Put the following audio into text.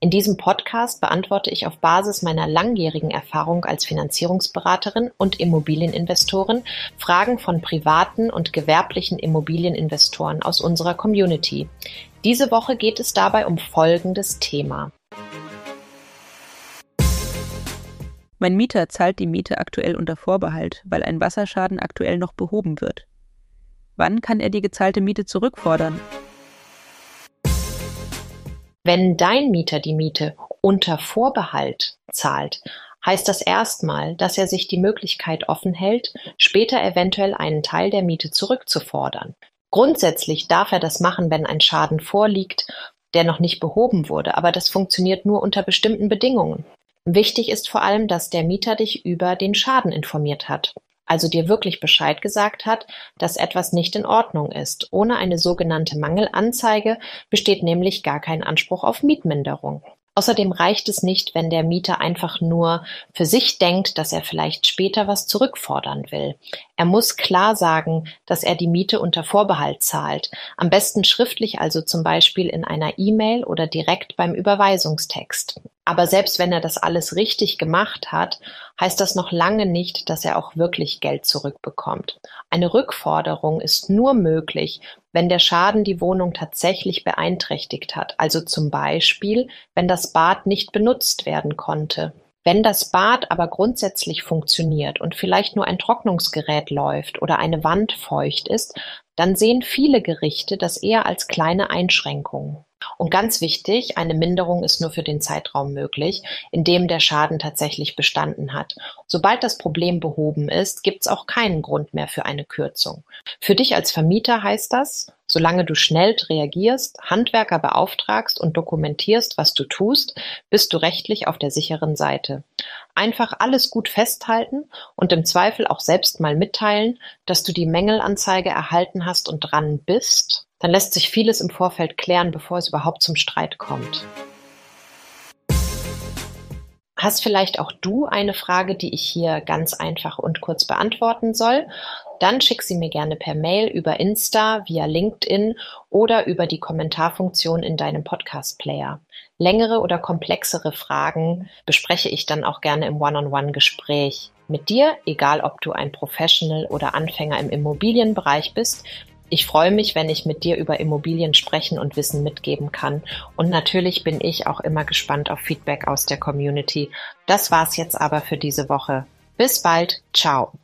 In diesem Podcast beantworte ich auf Basis meiner langjährigen Erfahrung als Finanzierungsberaterin und Immobilieninvestorin Fragen von privaten und gewerblichen Immobilieninvestoren aus unserer Community. Diese Woche geht es dabei um folgendes Thema. Mein Mieter zahlt die Miete aktuell unter Vorbehalt, weil ein Wasserschaden aktuell noch behoben wird. Wann kann er die gezahlte Miete zurückfordern? Wenn dein Mieter die Miete unter Vorbehalt zahlt, heißt das erstmal, dass er sich die Möglichkeit offen hält, später eventuell einen Teil der Miete zurückzufordern. Grundsätzlich darf er das machen, wenn ein Schaden vorliegt, der noch nicht behoben wurde, aber das funktioniert nur unter bestimmten Bedingungen. Wichtig ist vor allem, dass der Mieter dich über den Schaden informiert hat, also dir wirklich Bescheid gesagt hat, dass etwas nicht in Ordnung ist. Ohne eine sogenannte Mangelanzeige besteht nämlich gar kein Anspruch auf Mietminderung. Außerdem reicht es nicht, wenn der Mieter einfach nur für sich denkt, dass er vielleicht später was zurückfordern will. Er muss klar sagen, dass er die Miete unter Vorbehalt zahlt. Am besten schriftlich, also zum Beispiel in einer E-Mail oder direkt beim Überweisungstext. Aber selbst wenn er das alles richtig gemacht hat, heißt das noch lange nicht, dass er auch wirklich Geld zurückbekommt. Eine Rückforderung ist nur möglich, wenn der Schaden die Wohnung tatsächlich beeinträchtigt hat, also zum Beispiel, wenn das Bad nicht benutzt werden konnte. Wenn das Bad aber grundsätzlich funktioniert und vielleicht nur ein Trocknungsgerät läuft oder eine Wand feucht ist, dann sehen viele Gerichte das eher als kleine Einschränkung. Und ganz wichtig, eine Minderung ist nur für den Zeitraum möglich, in dem der Schaden tatsächlich bestanden hat. Sobald das Problem behoben ist, gibt es auch keinen Grund mehr für eine Kürzung. Für dich als Vermieter heißt das, solange du schnell reagierst, Handwerker beauftragst und dokumentierst, was du tust, bist du rechtlich auf der sicheren Seite. Einfach alles gut festhalten und im Zweifel auch selbst mal mitteilen, dass du die Mängelanzeige erhalten hast und dran bist. Dann lässt sich vieles im Vorfeld klären, bevor es überhaupt zum Streit kommt. Hast vielleicht auch du eine Frage, die ich hier ganz einfach und kurz beantworten soll? Dann schick sie mir gerne per Mail, über Insta, via LinkedIn oder über die Kommentarfunktion in deinem Podcast-Player. Längere oder komplexere Fragen bespreche ich dann auch gerne im One-on-One-Gespräch mit dir, egal ob du ein Professional oder Anfänger im Immobilienbereich bist. Ich freue mich, wenn ich mit dir über Immobilien sprechen und Wissen mitgeben kann. Und natürlich bin ich auch immer gespannt auf Feedback aus der Community. Das war's jetzt aber für diese Woche. Bis bald. Ciao.